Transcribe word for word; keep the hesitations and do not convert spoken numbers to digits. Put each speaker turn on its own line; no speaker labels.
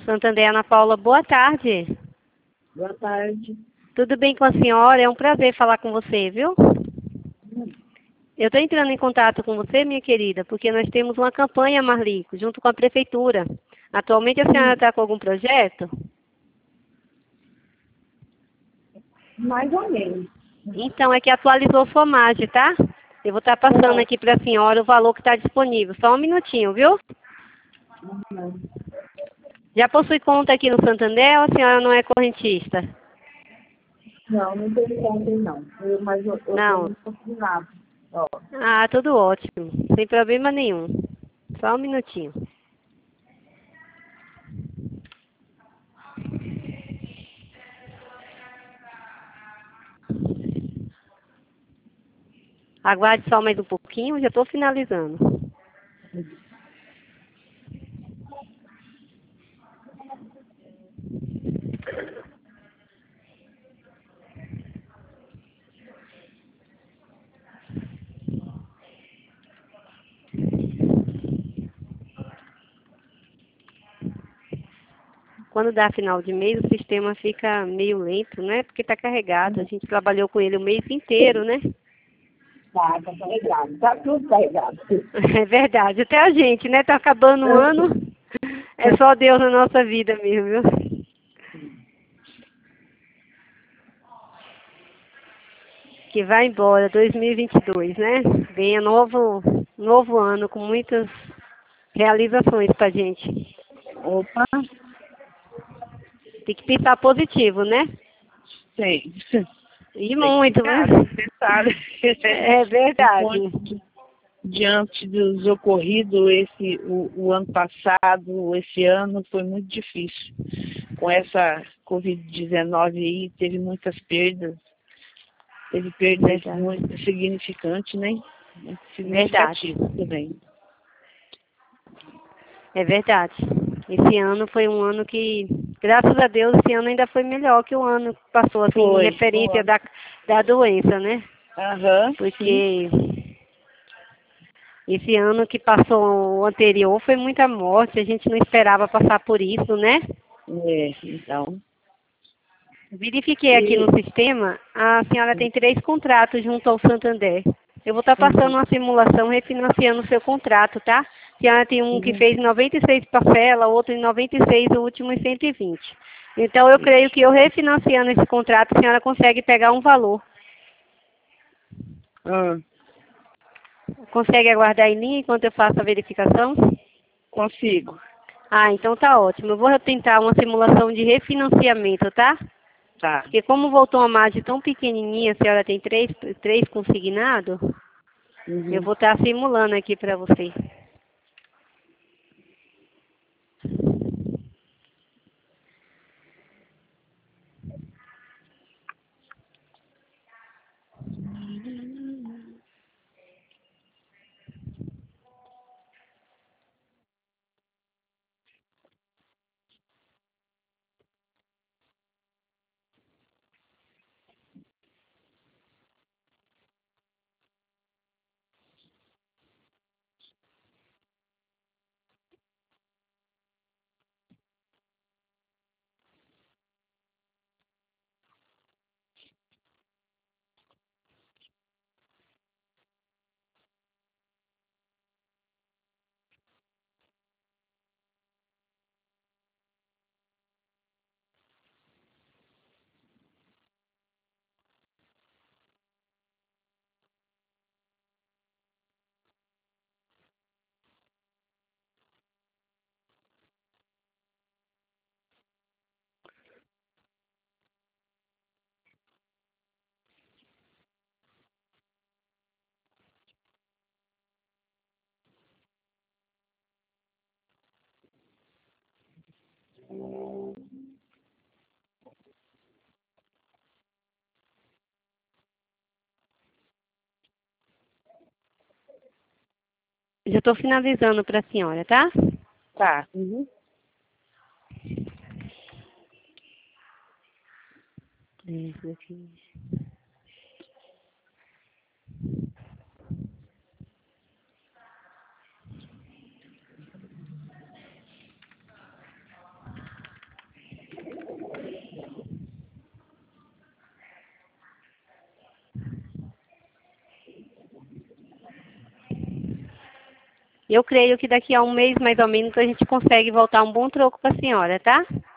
Santander, Ana Paula, boa tarde.
Boa tarde.
Tudo bem com a senhora? É um prazer falar com você, viu? Eu estou entrando em contato com você, minha querida, porque nós temos uma campanha, Marlico, junto com a prefeitura. Atualmente a senhora está com algum projeto?
Mais ou menos.
Então, é que atualizou sua margem, tá? Eu vou estar passando aqui para a senhora o valor que está disponível. Só um minutinho, viu?
Não,
Já possui conta aqui no Santander ou a senhora não é correntista?
não, não tem conta não. Eu, mas eu, eu
Não.
tenho consignado. Ó,
Ah, tudo ótimo. Sem problema nenhum. Só um minutinho. Aguarde só mais um pouquinho, já estou finalizando. Quando dá final de mês, o sistema fica meio lento, né? Porque está carregado. A gente trabalhou com ele o mês inteiro, né?
tá, tá carregado. Tá tudo carregado.
É verdade. Até a gente, né? Tá acabando o ano. É só Deus na nossa vida mesmo, viu? Que vai embora, dois mil e vinte e dois, né? Venha novo, novo ano com muitas realizações pra gente.
Opa,
Tem que pensar positivo, né?
tem.
E
Tem que
muito,
ficar,
né?
pensar.
É verdade.
Enquanto, diante dos ocorridos, esse, o, o ano passado, esse ano, foi muito difícil. Com essa covid dezenove aí, teve muitas perdas. Teve perdas
Verdade.
muito significantes, né? Muito
Verdade.
significativas também.
É verdade. Esse ano foi um ano que, graças a Deus, esse ano ainda foi melhor que o ano que passou, assim, em
Foi.
referência
Foi.
da, da doença, né?
Aham, sim.
Porque esse ano que passou o anterior foi muita morte, a gente não esperava passar por isso, né?
É, então.
Verifiquei aqui no
E,
sistema, a senhora tem três contratos junto ao Santander. Eu vou estar passando
uhum,
uma simulação refinanciando o seu contrato, tá? A senhora tem um que
uhum,
fez noventa e seis parcelas, outro em noventa e seis, o último em cento e vinte. Então, eu creio que eu refinanciando esse contrato, a senhora consegue pegar um valor.
ah,
Consegue aguardar em linha enquanto eu faço a verificação?
consigo.
Ah, então tá ótimo. Eu vou tentar uma simulação de refinanciamento, tá?
Tá.
Porque como voltou uma margem tão pequenininha, a senhora tem três, três consignados, eu
Uhum.
vou estar simulando aqui para você. Já estou finalizando para a senhora, tá?
Tá. Uhum.
Isso aqui. Eu creio que daqui a um mês, mais ou menos, a gente consegue voltar um bom troco para a senhora, tá?